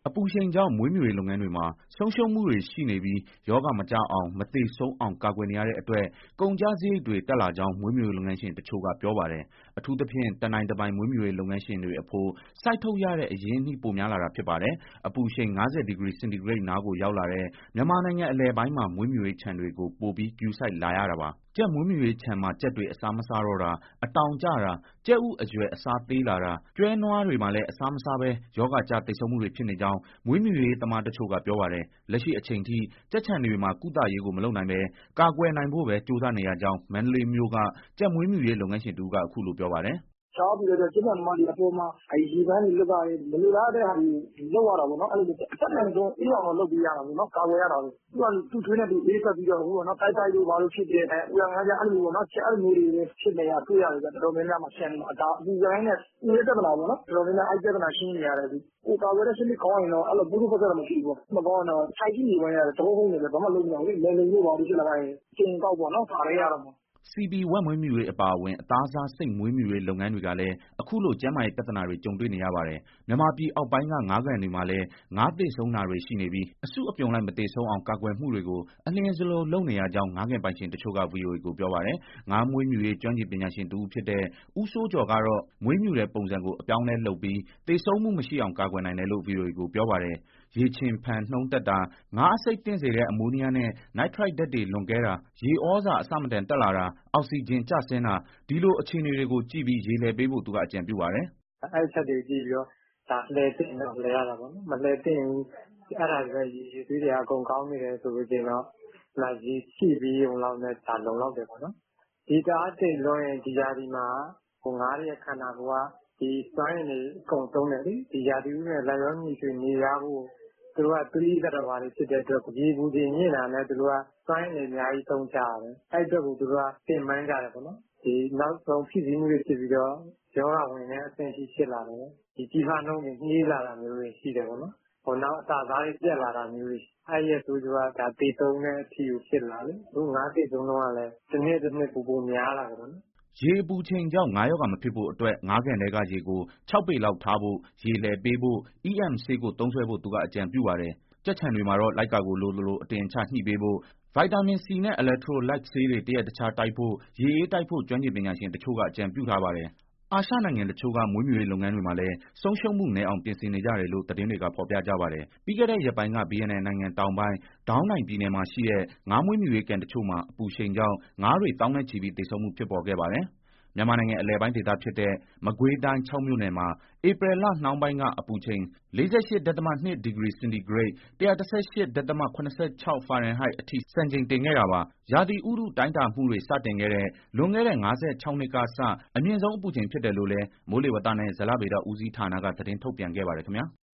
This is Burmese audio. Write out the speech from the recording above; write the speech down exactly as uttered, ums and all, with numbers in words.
အပူချိန်ကြောင့်မွေးမြူရေးလုပ်ငန်းတွေမှာဆုံးရှုံးမှုတွေရှိနေပြီးရောဂါမကျအောင်မသေဆုံးအောင်ကာကွယ်နေရတဲ့အတွက်ကုန်ကျစရိတ်တွေတက်လာကြောင်းမွေးမြူရေးလုပ်ငန်းရှင်တချို့ကပြောပါတယ်။အထူးသဖြင့်တနိုင်တပိုင်မွေးမြူရေးလုပ်ငန်းရှင်တွေအဖို့စိုက်ထုတ်ရတဲ့အရင်းအနှီးပိုများလာတာဖြစ်ပါတယ်။အပူချိန်၅၀ဒီဂရီစင်တီဂရိတ်နားကိုရောက်လာတဲ့မြန်မာနိုင်ငံအလယ်ပိုင်းမှာမွေးမြူရေးခြံတွေကိုပိုပြီးဂရုစိုက်လာရတာပါ။ကြက်မွေးမြူရေးခြံမှာကြက်တွေအစားမစားတော့တာအတောင်ကျတာကြက်ဥအရွယ်အစားသေးလာတာကျွဲနွားတွေမှာလည်းအစားမစားဘဲရောဂါကျသေဆုံးမှုတွေဖြစ်နေကြောင်းမွေးမြူရေးသမားတချို့ကပြောပါတယ်။လက်ရှိအချိန်ထိကြက်ခြံတွေမှာကုသရေးကိုမလုပ်နိုင်ဘဲကာကွယ်နိုင်ဖို့ပဲကြိုးစားနေရကြောင်းမန္တလေးမြို့ကကြက်မွေးမြူရေးလုပ်ငန်းရှင်တဦးကအခုလိုပြောပါတယ်။ရှားပြီးတော့ကျင်းပသမားတွေအပေါ်မှာအဲရေပန်းတွေလွတ်တာတွေမလိုလားတဲ့ဟာတွေလောက်ရတာပေါ့နော်အဲ့လိုအသက်နိုင်ဆုံးအေးအောင်လုပ်ပေးရတာပေါ့နော်ကာဝယ်ရတာပေါ့သူကသူ့ထွေးနဲ့သူအေးဆက်ပြီးတော့ဟိုပေါ့နော်တိုက်တိုက်လို့ဘာလို့ဖြစ်တယ်အဲဥရငါးကြအဲ့လိုပေါ့နော်ချက်အဲ့လိုမျိုးတွေဖြစ်နေရတွေ့ရတယ်ဆိုတော့တော်တော်များများမှဆက်နေမှာဒါအပူပိုင်းနဲ့ဥရပြဿနာပေါ့နော်တော်တော်များများအဲ့ပြဿနာရှင်းနေရတယ်ဒီဟိုကာဝယ်တဲ့စနစ်ကောင်းရင်တော့အဲ့လိုဘူးဘူးပတ်သက်တော့မရှိဘူးမကောင်းတော့စိုက်ကြည့်နေပါရတယ်တော့ဟုတ်နေတယ်ဘာမှလုပ်မရဘူးလေလေလို့ဘာလို့ဖြစ်လာတိုင်းချိန်ကောက်ပေါ့နော်ဒါလေးရတော့စီပီဝက်မွေးမြူရေးအပါအဝင်အသားစားစိတ်မွေးမြူရေးလုပ်ငန်းတွေကလည်းအခုလိုကျန်းမာရေးပြဿနာတွေကြုံတွေ့နေရပါတယ်။မြန်မာပြည်အောက်ပိုင်းကငါးကန်တွေမှာလည်းငါးသေဆုံးတာတွေရှိနေပြီးအစုအပြုံလိုက်မသေဆုံးအောင်ကာကွယ်မှုတွေကိုအလျင်စလိုလုပ်နေရကြောင်းငါးကန်ပိုင်ရှင်တချို့ကဗွီအိုအေကိုပြောပါတယ်။ငါးမွေးမြူရေးကျွမ်းကျင်ပညာရှင်တဦးဖြစ်တဲ့ဦးစိုးကျော်ကတော့မွေးမြူတဲ့ပုံစံကိုအပြောင်းလဲလုပ်ပြီးသေဆုံးမှုမရှိအောင်ကာကွယ်နိုင်တယ်လို့ဗွီအိုအေကိုပြောပါတယ်။ရေချင်ဖန်နှုန်းတက်တာငါးအဆိပ်သင့်စေတဲ့အမိုးနီးယားနဲ့နိုက်ထရိုက်ဓာတ်တွေလွန်ကဲတာရေဩဇာအဆမတန်တက်လာတာအောက်ဆီဂျင်ကျဆင်းတာဒီလိုအခြေအနေတွေကိုကြည့်ပြီးရေလည်ပေးဖို့သူကအကြံပြုပါတယ်။အဲ့ချက်တွေကြည့်ပြီးတော့ဒါလှည့်တင်တော့လှည့်ရတာပေါ့နော်မလှည့်တင်ဘူးအဲ့ဒါတွေရေရေသွေးတွေအကုန်ကောင်းနေတယ်ဆိုလို့ချင်းတော့လာရေရှိပြီးုံလောက်နဲ့ဒါလုံလောက်တယ်ပေါ့နော်ဒီတအားတိတ်လွန်ရင်ဒီရာဒီမှာဟိုငါးရဲ့ခန္ဓာကိုယ်ကဒီစွမ်းရည်တွေအကုန်သုံးတယ်လေဒီရာဒီဦးနဲ့လက်ရောညီဆွေနေရဖို့သူတို့ကသတိသက်တော်ပါတွေဖြစ်တဲ့အတွက်ရေဘူးတွေညင်တာနဲ့သူတို့ကစွမ်းရည်အများကြီးသုံးကြရတယ်အဲ့အတွက်ကိုသူတို့ကပြင်ပန်းကြတယ်ပေါ့နော်ဒီနောက်ဆုံးဖြစ်စည်းမှုတွေဖြစ်ပြီးတော့ရောဂါဝင်တဲ့အဆင့်ရှိဖြစ်လာတယ်ဒီကြီးဖားနှုန်းတွေနှေးလာတာမျိုးတွေရှိတယ်ပေါ့နော်ဟိုနောက်အသာသားတွေပြက်လာတာမျိုးတွေအဲ့ရဲ့ဆိုကြတာဒါတေသုံးတဲ့အထီကိုဖြစ်လာတယ်သူငါးတေသုံးတော့ကလည်းတစ်နေ့တစ်နေ့ပူပူများလာတယ်ပေါ့နော်ရေအပူချိန်ကြောင့်ငါးရောဂါမဖြစ်ဖို့အတွက်ငါးကန်ထဲကရေကိုခြောက်ပေလောက်ထားဖို့ရေလည်ပေးဖို့ အီး အမ် ဆေးကိုသုံးစွဲဖို့သူကအကြံပြုပါတယ်။ကြက်ခြံတွေမှာတော့လိုက်ကာကိုလိုလိုအတင်ချညှိပေးဖို့ဗိုက်တာမင်စီနဲ့အီလက်ထရိုလိုက်ဆေးတွေတရက်တခြားတိုက်ဖို့ရေအေးတိုက်ဖို့ကျွမ်းကျင်ပညာရှင်တချို့ကအကြံပြုထားပါတယ်။အာရှနိုင်ငံတချို့ကမွေးမြူရေးလုပ်ငန်းတွေမှာလည်းဆုံးရှုံးမှုနည်းအောင်ပြင်ဆင်နေကြတယ်လို့သတင်းတွေကဖော်ပြကြပါတယ်။ပြီးခဲ့တဲ့ရက်ပိုင်းကဗီယက်နမ်နိုင်ငံတောင်ပိုင်းဒေါင်းနိုင်ပြည်နယ်မှာရှိတဲ့ငါးမွေးမြူရေးကန်တချို့မှာအပူချိန်ကြောင့်ငါးတွေသောင်းနဲ့ချီပြီးသေဆုံးမှုဖြစ်ပေါ်ခဲ့ပါတယ်။မြန်မာနိုင်ငံအလယ်ပိုင်းဒေသဖြစ်တဲ့မကွေးတိုင်းချောက်မြို့နယ်မှာဧပြီလနှောင်းပိုင်းကအပူချိန်၄၈.၂ဒီဂရီစင်တီဂရိတ်၁၁၈.၇၆ ဖာရင်ဟိုက်အထိစံချိန်တင်ခဲ့တာပါ။ရာသီဥတုတိုင်းတာမှုတွေစတင်ခဲ့တဲ့လွန်ခဲ့တဲ့၅၆နှစ်ကစအမြင့်ဆုံးအပူချိန်ဖြစ်တယ်လို့လည်းမိုးလေဝသနဲ့ဇလဗေဒဦးစီးဌာနကသတင်းထုတ်ပြန်ခဲ့ပါတယ်ခင်ဗျာ။